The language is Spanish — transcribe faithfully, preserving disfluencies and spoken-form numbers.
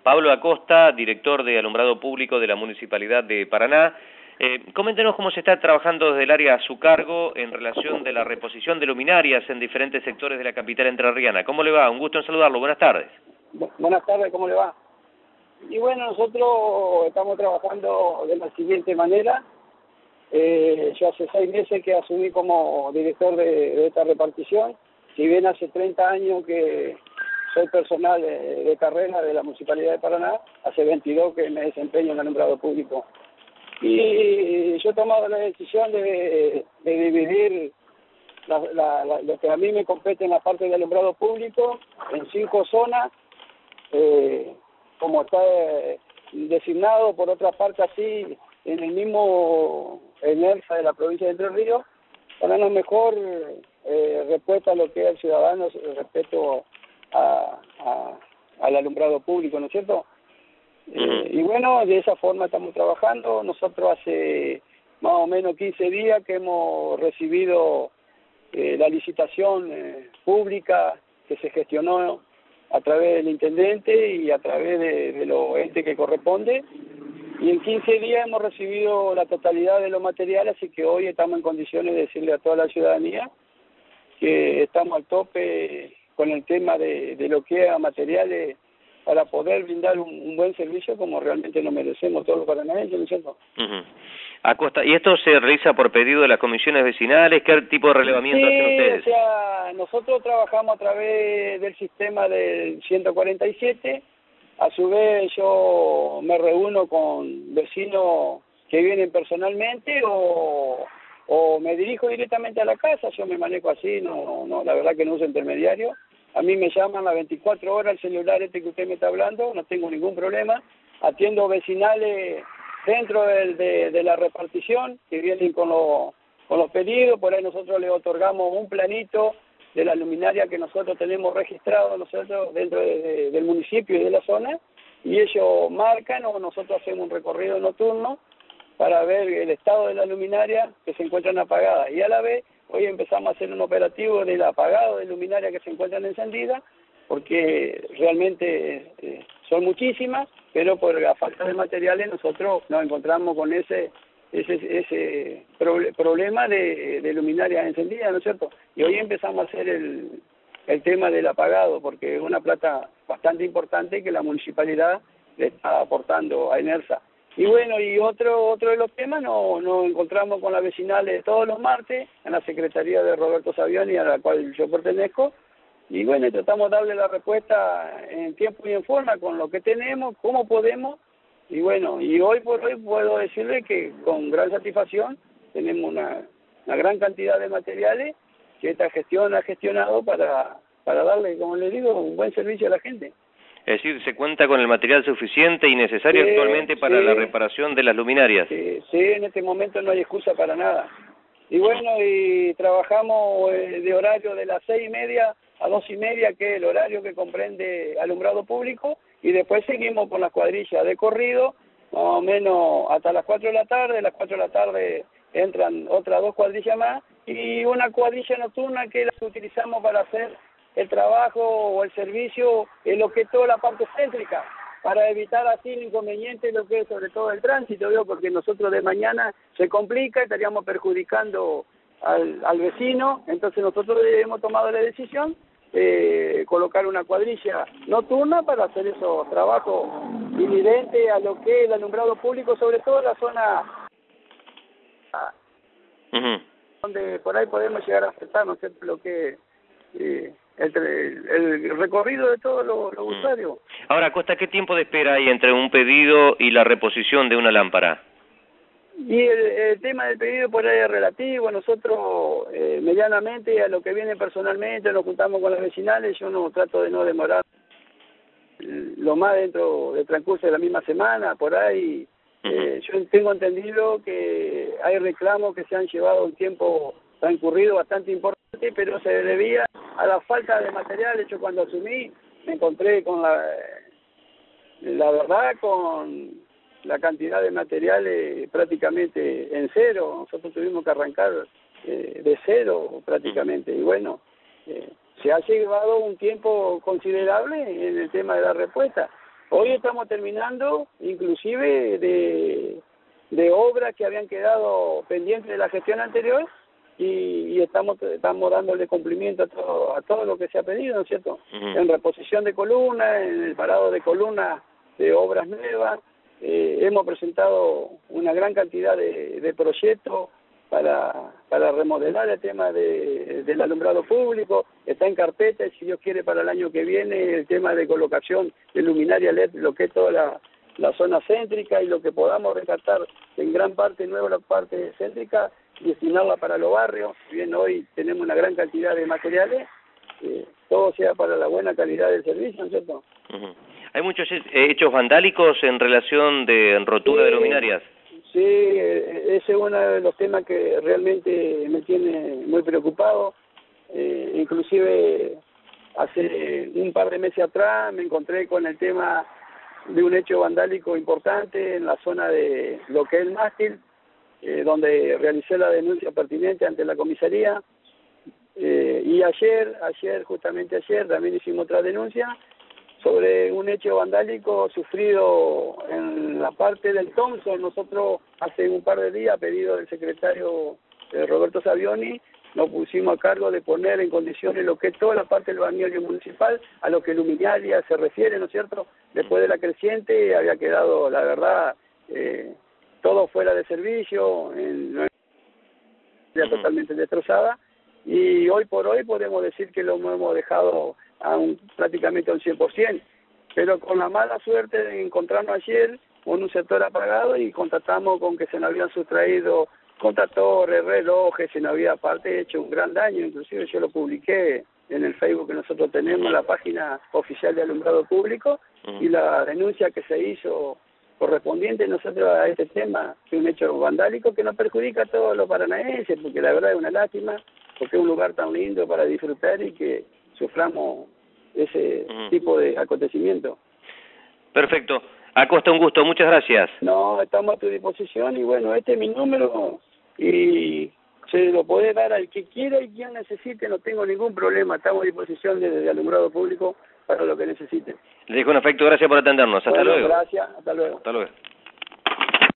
Pablo Acosta, director de Alumbrado Público de la Municipalidad de Paraná. Eh, coméntenos cómo se está trabajando desde el área a su cargo en relación de la reposición de luminarias en diferentes sectores de la capital entrerriana. ¿Cómo le va? Un gusto en saludarlo. Buenas tardes. Bu- Buenas tardes, ¿cómo le va? Y bueno, nosotros estamos trabajando de la siguiente manera. Eh, yo hace seis meses que asumí como director de, de esta repartición. Si bien hace treinta años que soy personal de, de carrera de la Municipalidad de Paraná, hace veintidós que me desempeño en el alumbrado público. Y yo he tomado la decisión de, de dividir la, la, la, lo que a mí me compete en la parte del alumbrado público en cinco zonas, eh, como está eh, designado por otra parte así en el mismo ENERSA de la provincia de Entre Ríos, para una mejor eh, respuesta a lo que es el ciudadano respecto a, a, al alumbrado público, ¿no es cierto? Eh, y bueno, de esa forma estamos trabajando. Nosotros hace más o menos quince días que hemos recibido eh, la licitación eh, pública que se gestionó a través del intendente y a través de, de los entes que corresponde. Y en quince días hemos recibido la totalidad de los materiales, así que hoy estamos en condiciones de decirle a toda la ciudadanía que estamos al tope con el tema de, de lo que es a materiales para poder brindar un, un buen servicio como realmente lo merecemos todos los paranaenses, ¿no es cierto? Uh-huh. Acosta, ¿y esto se realiza por pedido de las comisiones vecinales? ¿Qué tipo de relevamiento sí, hacen ustedes? O sea, nosotros trabajamos a través del sistema del ciento cuarenta y siete. A su vez yo me reúno con vecinos que vienen personalmente o, o me dirijo directamente a la casa. Yo me manejo así, no, no, la verdad que no uso intermediario. A mí me llaman las veinticuatro horas el celular este que usted me está hablando, no tengo ningún problema. Atiendo vecinales dentro del, de, de la repartición que vienen con, lo, con los pedidos. Por ahí nosotros les otorgamos un planito de la luminaria que nosotros tenemos registrado nosotros dentro de, de, del municipio y de la zona, y ellos marcan o nosotros hacemos un recorrido nocturno para ver el estado de la luminaria que se encuentran apagadas, y a la vez hoy empezamos a hacer un operativo del apagado de luminaria que se encuentran encendidas, porque realmente eh, son muchísimas, pero por la falta de materiales nosotros nos encontramos con ese ese ese proble problema de, de luminarias encendidas, ¿no es cierto? Y hoy empezamos a hacer el, el tema del apagado, porque es una plata bastante importante que la municipalidad le está aportando a ENERSA. Y bueno, y otro otro de los temas, nos, nos encontramos con las vecinales todos los martes en la Secretaría de Roberto Savioni, a la cual yo pertenezco, y bueno, tratamos de darle la respuesta en tiempo y en forma con lo que tenemos, cómo podemos, y bueno, y hoy por hoy puedo decirle que con gran satisfacción tenemos una, una gran cantidad de materiales que esta gestión ha gestionado para, para darle, como le digo, un buen servicio a la gente. Es decir, ¿se cuenta con el material suficiente y necesario sí, actualmente para sí, la reparación de las luminarias? Sí, sí, en este momento no hay excusa para nada. Y bueno, y trabajamos eh, de horario de las seis y media a dos y media, que es el horario que comprende alumbrado público, y después seguimos con las cuadrillas de corrido, más o menos hasta las cuatro de la tarde. A las cuatro de la tarde entran otras dos cuadrillas más, y una cuadrilla nocturna que es la que utilizamos para hacer el trabajo o el servicio en lo que es toda la parte céntrica, para evitar así el inconveniente lo que es sobre todo el tránsito, ¿vio? Porque nosotros de mañana se complica, estaríamos perjudicando al, al vecino. Entonces nosotros hemos tomado la decisión de colocar una cuadrilla nocturna para hacer esos trabajos inherentes a lo que es el alumbrado público, sobre todo en la zona uh-huh. donde por ahí podemos llegar a afectar, no sé, lo que eh, el, el, el recorrido de todos los, los usuarios. Ahora, Costa, ¿qué tiempo de espera hay entre un pedido y la reposición de una lámpara? Y el, el tema del pedido por ahí es relativo. Nosotros eh, medianamente a lo que viene personalmente nos juntamos con las vecinales. Yo no trato de no demorar lo más dentro del transcurso de la misma semana, por ahí. Eh, yo tengo entendido que hay reclamos que se han llevado un tiempo transcurrido bastante importante, pero se debía a la falta de material. Yo cuando asumí me encontré con la, la verdad, con la cantidad de materiales prácticamente en cero. Nosotros tuvimos que arrancar eh, de cero prácticamente, y bueno, eh, se ha llevado un tiempo considerable en el tema de la respuesta. Hoy estamos terminando, inclusive, de, de obras que habían quedado pendientes de la gestión anterior y, y estamos estamos dándole cumplimiento a todo, a todo lo que se ha pedido, ¿no es cierto? Uh-huh. En reposición de columnas, en el parado de columnas de obras nuevas, eh, hemos presentado una gran cantidad de, de proyectos para para remodelar el tema de, del alumbrado público. Está en carpeta y si Dios quiere para el año que viene el tema de colocación de luminaria L E D, lo que es toda la, la zona céntrica y lo que podamos rescatar en gran parte nueva la parte céntrica, destinarla para los barrios. Bien, hoy tenemos una gran cantidad de materiales, eh, todo sea para la buena calidad del servicio, ¿no es cierto? Uh-huh. ¿Hay muchos hechos vandálicos en relación de rotura sí, de luminarias? Sí, ese es uno de los temas que realmente me tiene muy preocupado. Eh, inclusive hace un par de meses atrás me encontré con el tema de un hecho vandálico importante en la zona de lo que es el mástil, eh, donde realicé la denuncia pertinente ante la comisaría. Eh, y ayer, ayer, justamente ayer, también hicimos otra denuncia sobre un hecho vandálico sufrido en la parte del Thompson. Nosotros hace un par de días, a pedido del secretario eh, Roberto Savioni, nos pusimos a cargo de poner en condiciones lo que es toda la parte del balneario municipal, a lo que luminaria se refiere, ¿no es cierto? Después de la creciente había quedado, la verdad, eh, todo fuera de servicio, en, en, totalmente destrozada, y hoy por hoy podemos decir que lo hemos dejado a un, prácticamente a un cien por ciento, pero con la mala suerte de encontrarnos ayer con un sector apagado y constatamos con que se nos habían sustraído contadores, relojes, se nos había aparte hecho un gran daño. Inclusive yo lo publiqué en el Facebook que nosotros tenemos, la página oficial de alumbrado público, y la denuncia que se hizo correspondiente nosotros a este tema, que es un hecho vandálico que nos perjudica a todos los paranaenses, porque la verdad es una lástima, porque es un lugar tan lindo para disfrutar y que suframos ese uh-huh. tipo de acontecimiento. Perfecto. Acosta, un gusto. Muchas gracias. No, estamos a tu disposición y bueno, este es mi número y se lo podés dar al que quiera y quien necesite, no tengo ningún problema. Estamos a disposición desde el alumbrado público para lo que necesite. Les dejo un afecto. Gracias por atendernos. Hasta bueno, luego. Gracias. Hasta luego. Hasta luego.